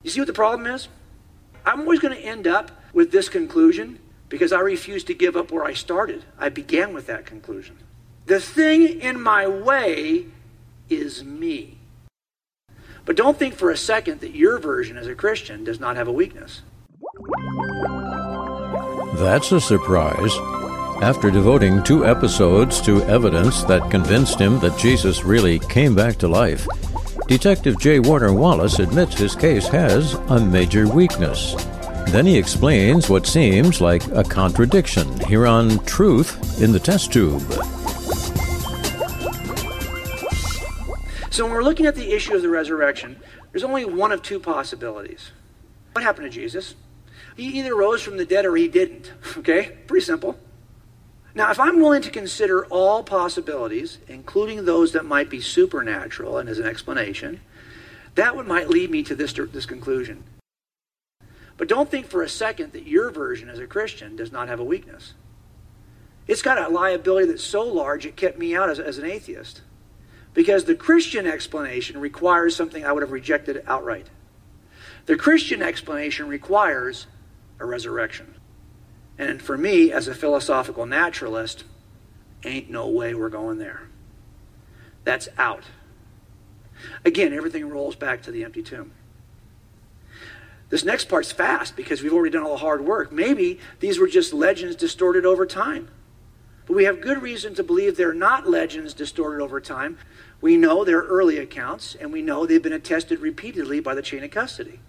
You see what the problem is? I'm always going to end up with this conclusion because I refuse to give up where I started. I began with that conclusion. The thing in my way is me. But don't think for a second that your version as a Christian does not have a weakness. That's a surprise. After devoting 2 episodes to evidence that convinced him that Jesus really came back to life, Detective J. Warner Wallace admits his case has a major weakness. Then he explains what seems like a contradiction here on Truth in the Test Tube. So when we're looking at the issue of the resurrection, there's only one of 2 possibilities. What happened to Jesus? He either rose from the dead or he didn't. Okay? Pretty simple. Now, if I'm willing to consider all possibilities, including those that might be supernatural and as an explanation, that might lead me to this conclusion. But don't think for a second that your version as a Christian does not have a weakness. It's got a liability that's so large it kept me out as an atheist. Because the Christian explanation requires something I would have rejected outright. The Christian explanation requires a resurrection. And for me, as a philosophical naturalist, ain't no way we're going there. That's out. Again, everything rolls back to the empty tomb. This next part's fast because we've already done all the hard work. Maybe these were just legends distorted over time. But we have good reason to believe they're not legends distorted over time. We know they're early accounts, and we know they've been attested repeatedly by the chain of custody.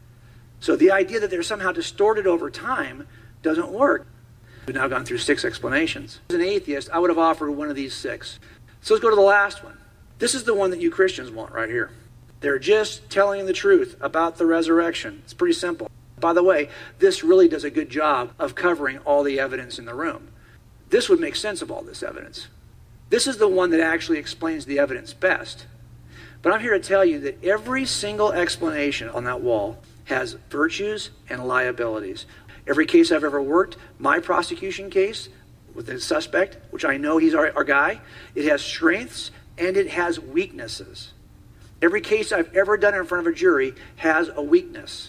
So the idea that they're somehow distorted over time doesn't work. We've now gone through 6 explanations. As an atheist, I would have offered one of these 6. So let's go to the last one. This is the one that you Christians want right here. They're just telling the truth about the resurrection. It's pretty simple. By the way, this really does a good job of covering all the evidence in the room. This would make sense of all this evidence. This is the one that actually explains the evidence best. But I'm here to tell you that every single explanation on that wall has virtues and liabilities. Every case I've ever worked, my prosecution case with the suspect, which I know he's our guy, it has strengths and it has weaknesses. Every case I've ever done in front of a jury has a weakness.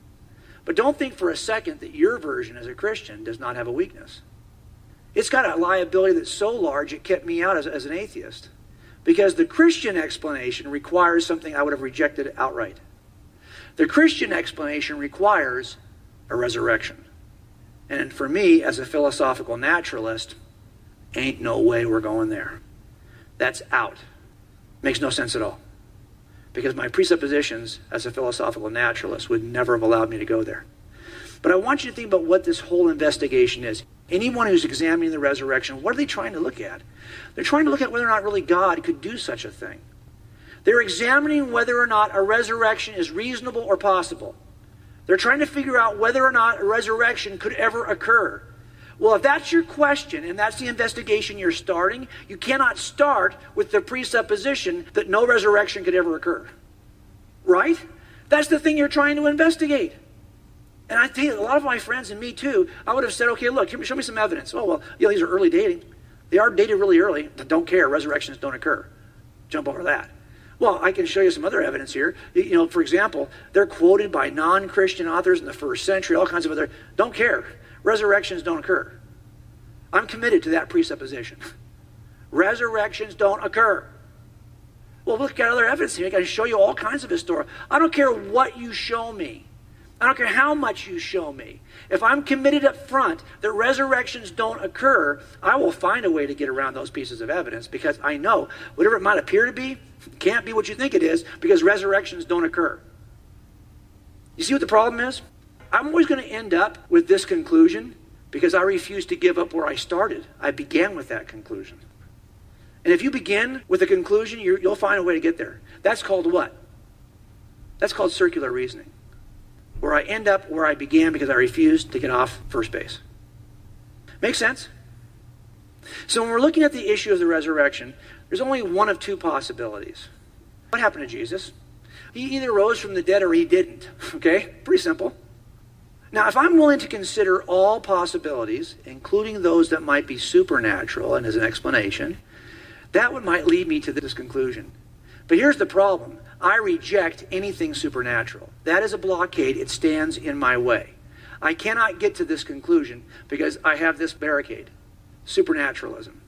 But don't think for a second that your version as a Christian does not have a weakness. It's got a liability that's so large it kept me out as an atheist. Because the Christian explanation requires something I would have rejected outright. The Christian explanation requires a resurrection. And for me, as a philosophical naturalist, ain't no way we're going there. That's out. Makes no sense at all. Because my presuppositions as a philosophical naturalist would never have allowed me to go there. But I want you to think about what this whole investigation is. Anyone who's examining the resurrection, what are they trying to look at? They're trying to look at whether or not really God could do such a thing. They're examining whether or not a resurrection is reasonable or possible. They're trying to figure out whether or not a resurrection could ever occur. Well, if that's your question and that's the investigation you're starting, you cannot start with the presupposition that no resurrection could ever occur. Right? That's the thing you're trying to investigate. And I tell you, a lot of my friends and me too, I would have said, okay, look, show me some evidence. Oh, well, these are early dating. They are dated really early. Don't care. Resurrections don't occur. Jump over that. Well, I can show you some other evidence here. For example, they're quoted by non-Christian authors in the first century, all kinds of other. Don't care. Resurrections don't occur. I'm committed to that presupposition. Resurrections don't occur. Well, look at other evidence here. I can show you all kinds of historical. I don't care what you show me. I don't care how much you show me. If I'm committed up front that resurrections don't occur, I will find a way to get around those pieces of evidence because I know whatever it might appear to be can't be what you think it is because resurrections don't occur. You see what the problem is? I'm always going to end up with this conclusion because I refuse to give up where I started. I began with that conclusion. And if you begin with a conclusion, you'll find a way to get there. That's called what? That's called circular reasoning. Where I end up where I began because I refused to get off first base. Make sense? So when we're looking at the issue of the resurrection, there's only one of 2 possibilities. What happened to Jesus? He either rose from the dead or he didn't. Okay? Pretty simple. Now, if I'm willing to consider all possibilities, including those that might be supernatural and as an explanation, that might lead me to this conclusion. But here's the problem. I reject anything supernatural. That is a blockade. It stands in my way. I cannot get to this conclusion because I have this barricade. Supernaturalism.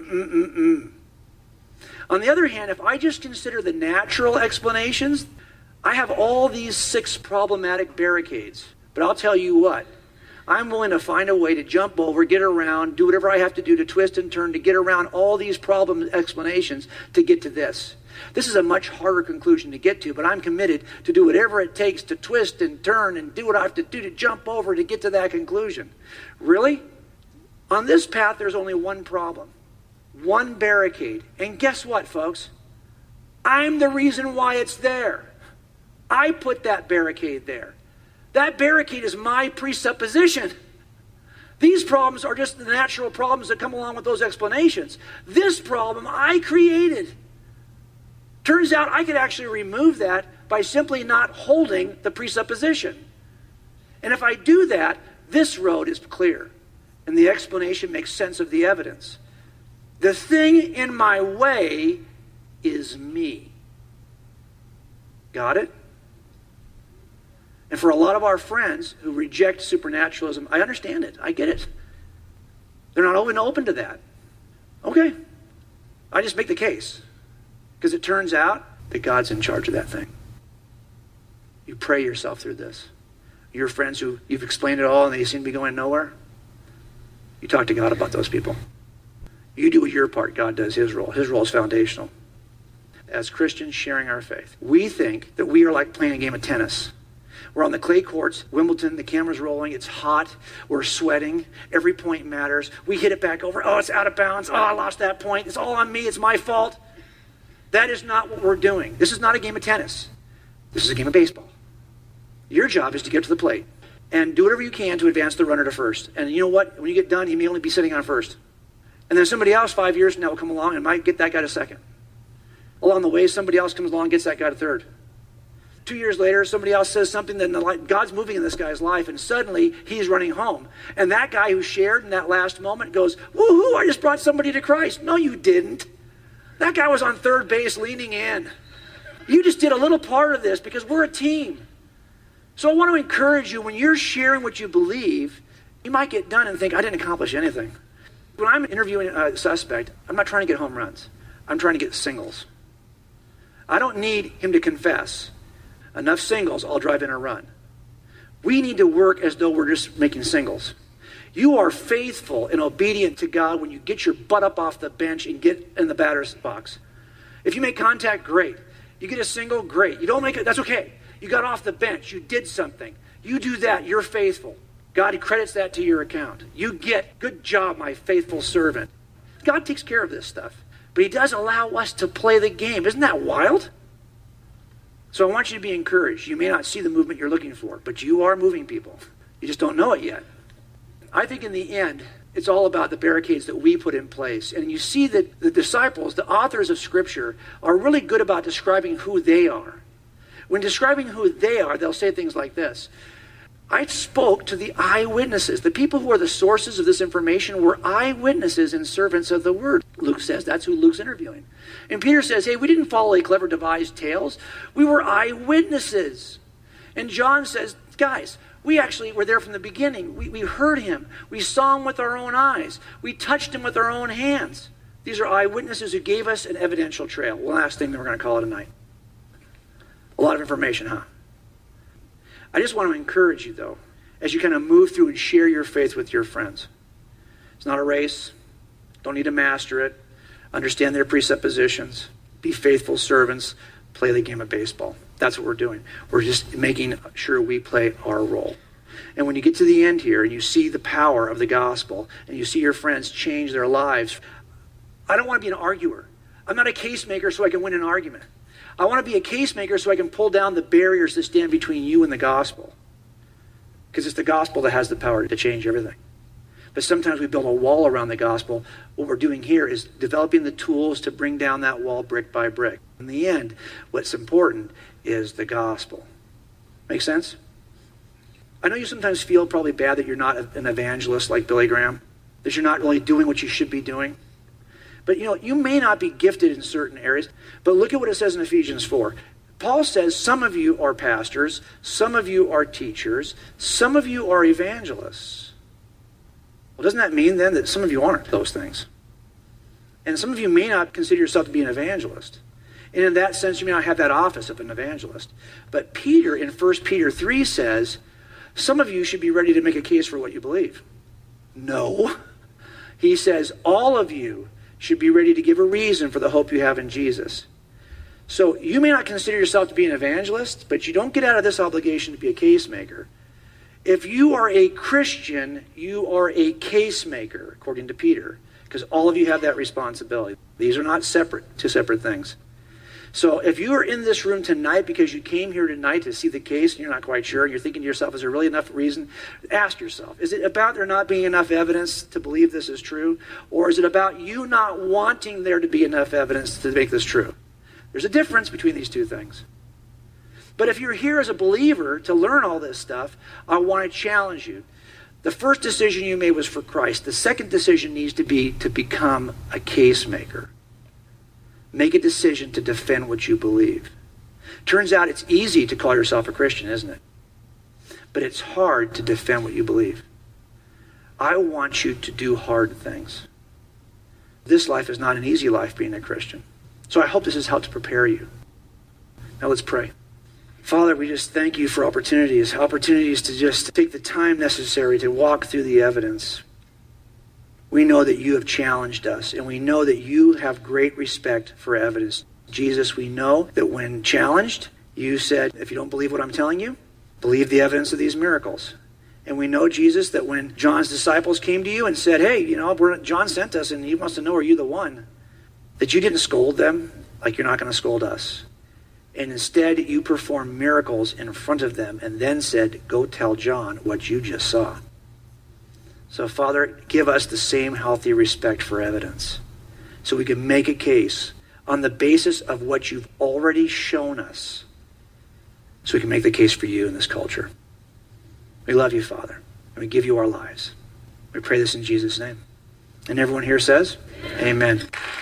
On the other hand, if I just consider the natural explanations, I have all these 6 problematic barricades. But I'll tell you what, I'm willing to find a way to jump over, get around, do whatever I have to do to twist and turn to get around all these problem explanations to get to this. This is a much harder conclusion to get to, but I'm committed to do whatever it takes to twist and turn and do what I have to do to jump over to get to that conclusion. Really? On this path, there's only one problem, one barricade. And guess what, folks? I'm the reason why it's there. I put that barricade there. That barricade is my presupposition. These problems are just the natural problems that come along with those explanations. This problem I created. Turns out I could actually remove that by simply not holding the presupposition. And if I do that, this road is clear. And the explanation makes sense of the evidence. The thing in my way is me. Got it? And for a lot of our friends who reject supernaturalism, I understand it. I get it. They're not open to that. Okay. I just make the case. Because it turns out that God's in charge of that thing. You pray yourself through this. Your friends who you've explained it all and they seem to be going nowhere, you talk to God about those people. You do your part, God does his role. His role is foundational. As Christians sharing our faith, we think that we are like playing a game of tennis. We're on the clay courts, Wimbledon, the camera's rolling, it's hot, we're sweating, every point matters. We hit it back over, oh, it's out of bounds, oh, I lost that point, it's all on me, it's my fault. That is not what we're doing. This is not a game of tennis. This is a game of baseball. Your job is to get to the plate and do whatever you can to advance the runner to first. And you know what? When you get done, he may only be sitting on first. And then somebody else 5 years from now will come along and might get that guy to second. Along the way, somebody else comes along and gets that guy to third. 2 years later, somebody else says something that God's moving in this guy's life, and suddenly he's running home. And that guy who shared in that last moment goes, woohoo, I just brought somebody to Christ. No, you didn't. That guy was on third base leaning in. You just did a little part of this because we're a team. So I want to encourage you, when you're sharing what you believe, you might get done and think, I didn't accomplish anything. When I'm interviewing a suspect, I'm not trying to get home runs. I'm trying to get singles. I don't need him to confess. Enough singles, I'll drive in a run. We need to work as though we're just making singles. You are faithful and obedient to God when you get your butt up off the bench and get in the batter's box. If you make contact, great. You get a single, great. You don't make it, that's okay. You got off the bench, you did something. You do that, you're faithful. God credits that to your account. You get, good job, my faithful servant. God takes care of this stuff. But he does allow us to play the game. Isn't that wild? So I want you to be encouraged. You may not see the movement you're looking for, but you are moving people. You just don't know it yet. I think in the end, it's all about the barricades that we put in place. And you see that the disciples, the authors of Scripture, are really good about describing who they are. When describing who they are, they'll say things like this. I spoke to the eyewitnesses. The people who are the sources of this information were eyewitnesses and servants of the word. Luke says that's who Luke's interviewing. And Peter says, hey, we didn't follow a clever devised tales. We were eyewitnesses. And John says, guys, we actually were there from the beginning. We heard him. We saw him with our own eyes. We touched him with our own hands. These are eyewitnesses who gave us an evidential trail. One last thing that we're going to call it a night. A lot of information, huh? I just want to encourage you, though, as you kind of move through and share your faith with your friends. It's not a race. Don't need to master it. Understand their presuppositions. Be faithful servants. Play the game of baseball. That's what we're doing. We're just making sure we play our role. And when you get to the end here and you see the power of the gospel and you see your friends change their lives, I don't want to be an arguer. I'm not a case maker so I can win an argument. I want to be a case maker so I can pull down the barriers that stand between you and the gospel. Because it's the gospel that has the power to change everything. But sometimes we build a wall around the gospel. What we're doing here is developing the tools to bring down that wall brick by brick. In the end, what's important is the gospel. Make sense? I know you sometimes feel probably bad that you're not an evangelist like Billy Graham, that you're not really doing what you should be doing. But you may not be gifted in certain areas, but look at what it says in Ephesians 4. Paul says some of you are pastors, some of you are teachers, some of you are evangelists. Well, doesn't that mean then that some of you aren't those things? And some of you may not consider yourself to be an evangelist. And in that sense, you may not have that office of an evangelist. But Peter, in 1 Peter 3, says, some of you should be ready to make a case for what you believe. No. He says, all of you should be ready to give a reason for the hope you have in Jesus. So you may not consider yourself to be an evangelist, but you don't get out of this obligation to be a case maker. If you are a Christian, you are a case maker, according to Peter, because all of you have that responsibility. These are not two separate things. So if you are in this room tonight because you came here tonight to see the case and you're not quite sure, and you're thinking to yourself, is there really enough reason? Ask yourself, is it about there not being enough evidence to believe this is true? Or is it about you not wanting there to be enough evidence to make this true? There's a difference between these two things. But if you're here as a believer to learn all this stuff, I want to challenge you. The first decision you made was for Christ. The second decision needs to be to become a case maker. Make a decision to defend what you believe. Turns out it's easy to call yourself a Christian, isn't it? But it's hard to defend what you believe. I want you to do hard things. This life is not an easy life being a Christian. So I hope this has helped prepare you. Now let's pray. Father, we just thank you for opportunities to just take the time necessary to walk through the evidence. We know that you have challenged us, and we know that you have great respect for evidence. Jesus, we know that when challenged, you said, if you don't believe what I'm telling you, believe the evidence of these miracles. And we know, Jesus, that when John's disciples came to you and said, hey, John sent us and he wants to know, are you the one? That you didn't scold them like you're not going to scold us. And instead, you performed miracles in front of them and then said, go tell John what you just saw. So, Father, give us the same healthy respect for evidence so we can make a case on the basis of what you've already shown us so we can make the case for you in this culture. We love you, Father, and we give you our lives. We pray this in Jesus' name. And everyone here says, Amen.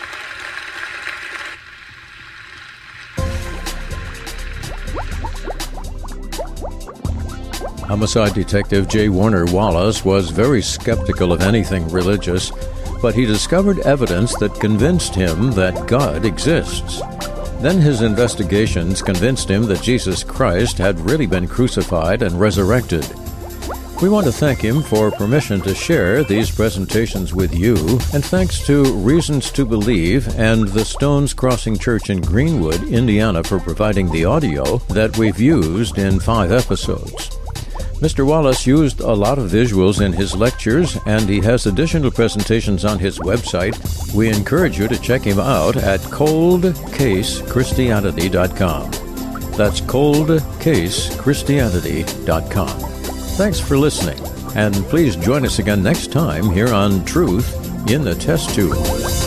Homicide Detective J. Warner Wallace was very skeptical of anything religious, but he discovered evidence that convinced him that God exists. Then his investigations convinced him that Jesus Christ had really been crucified and resurrected. We want to thank him for permission to share these presentations with you, and thanks to Reasons to Believe and the Stones Crossing Church in Greenwood, Indiana, for providing the audio that we've used in 5 episodes. Mr. Wallace used a lot of visuals in his lectures, and he has additional presentations on his website. We encourage you to check him out at coldcasechristianity.com. That's coldcasechristianity.com. Thanks for listening, and please join us again next time here on Truth in the Test Tube.